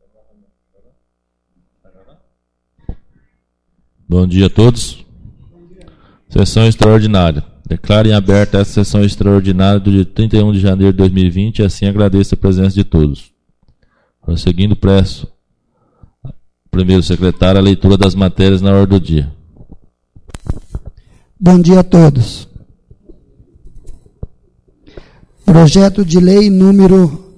Bom dia a todos. Sessão extraordinária. Declaro em aberta essa sessão extraordinária do dia 31 de janeiro de 2020 e assim agradeço a presença de todos. Prosseguindo, peço ao primeiro secretário a leitura das matérias na ordem do dia. Bom dia a todos. Projeto de lei número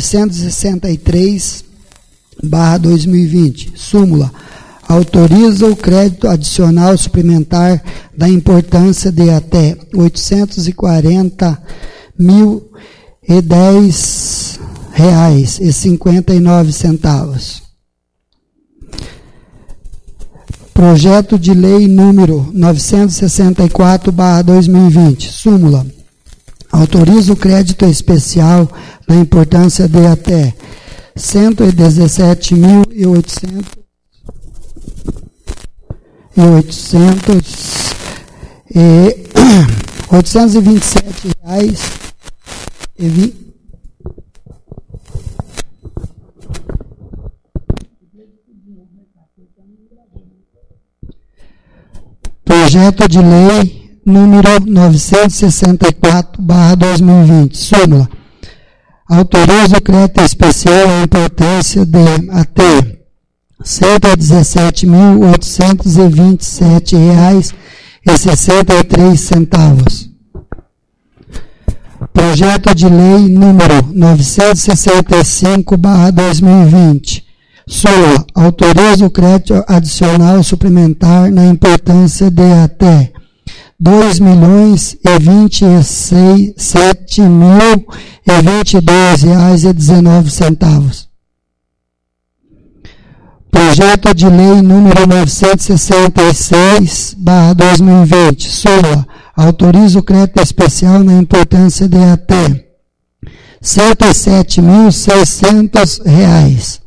963/2020, súmula. Autoriza o crédito adicional suplementar da importância de até R$ 840.010,59. Projeto de lei número 964/2020, súmula. Autoriza o crédito especial da importância de até R$ 117.827 reais Projeto de lei número 964/2020, súmula. Autoriza o crédito especial à importância de até R$ 117.827,63. Projeto de lei número 965/2020, súmula. Autoriza o crédito adicional suplementar na importância de até R$ 2.027.022,19. Projeto de lei número 966/2020, súmula. Autoriza o crédito especial na importância de até R$ 107.600.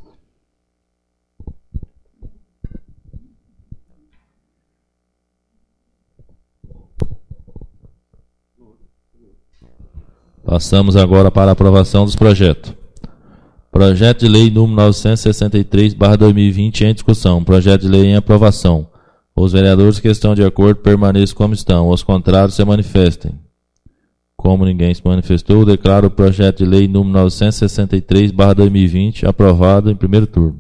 Passamos agora para a aprovação dos projetos. Projeto de lei número 963/2020 em discussão. Projeto de lei em aprovação. Os vereadores que estão de acordo permaneçam como estão. Os contrários se manifestem. Como ninguém se manifestou, declaro o projeto de lei número 963/2020 aprovado em primeiro turno.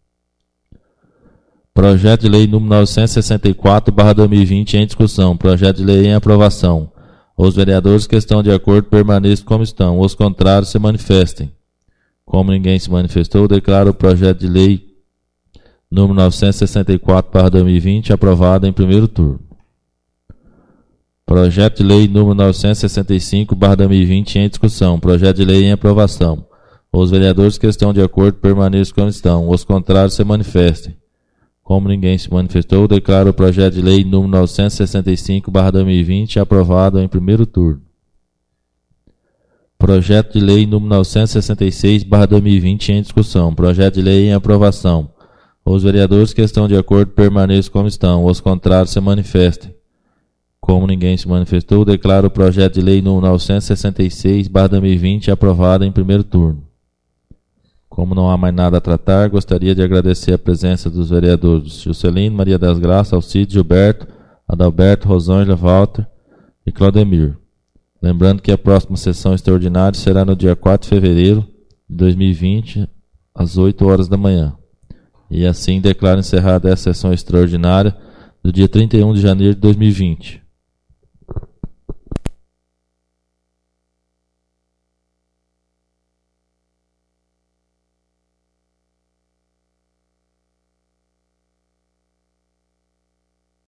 Projeto de lei número 964/2020 em discussão. Projeto de lei em aprovação. Os vereadores que estão de acordo permaneçam como estão. Os contrários se manifestem. Como ninguém se manifestou, declaro o projeto de lei número 964/2020 aprovado em primeiro turno. Projeto de lei número 965/2020 em discussão. Projeto de lei em aprovação. Os vereadores que estão de acordo permaneçam como estão. Os contrários se manifestem. Como ninguém se manifestou, declaro o projeto de lei número 965/2020 aprovado em primeiro turno. Projeto de lei número 966/2020 em discussão. Projeto de lei em aprovação. Os vereadores que estão de acordo permaneçam como estão. Os contrários se manifestem. Como ninguém se manifestou, declaro o projeto de lei número 966/2020 aprovado em primeiro turno. Como não há mais nada a tratar, gostaria de agradecer a presença dos vereadores Juscelino, Maria das Graças, Alcides, Gilberto, Adalberto, Rosângela, Walter e Claudemir. Lembrando que a próxima sessão extraordinária será no dia 4 de fevereiro de 2020, às 8 horas da manhã. E assim declaro encerrada essa sessão extraordinária do dia 31 de janeiro de 2020.